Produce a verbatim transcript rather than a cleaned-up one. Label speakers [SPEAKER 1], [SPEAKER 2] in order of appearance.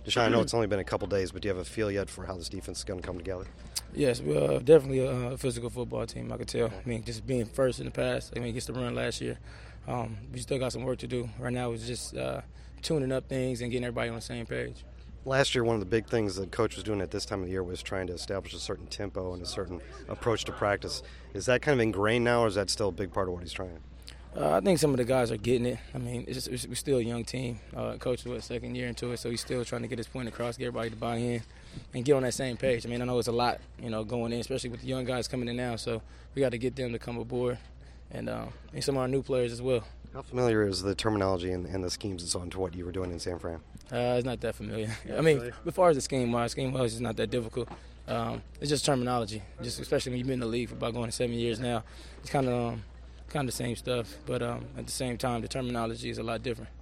[SPEAKER 1] Deshaun, I know it's only been a couple days, but do you have a feel yet for how this defense is going to come together?
[SPEAKER 2] Yes, we're uh, definitely a physical football team, I could tell. I mean, just being first in the past, I mean, against the run last year. Um, we still got some work to do. Right now it's just uh, tuning up things and getting everybody on the same page.
[SPEAKER 1] Last year, one of the big things that coach was doing at this time of the year was trying to establish a certain tempo and a certain approach to practice. Is that kind of ingrained now, or is that still a big part of what he's trying?
[SPEAKER 2] Uh, I think some of the guys are getting it. I mean, it's, just, we're still a young team. Uh, coach was second year into it, so he's still trying to get his point across, get everybody to buy in, and get on that same page. I mean, I know it's a lot, you know, going in, especially with the young guys coming in now. So we got to get them to come aboard, and, uh, and some of our new players as well.
[SPEAKER 1] How familiar is the terminology and, and the schemes and so on to what you were doing in San Fran?
[SPEAKER 2] Uh, it's not that familiar. I mean, as far as the scheme-wise, scheme-wise, it's not that difficult. Um, it's just terminology, just especially when you've been in the league for about going to seven years now. It's kind of um, kind of the same stuff, but um, at the same time, the terminology is a lot different.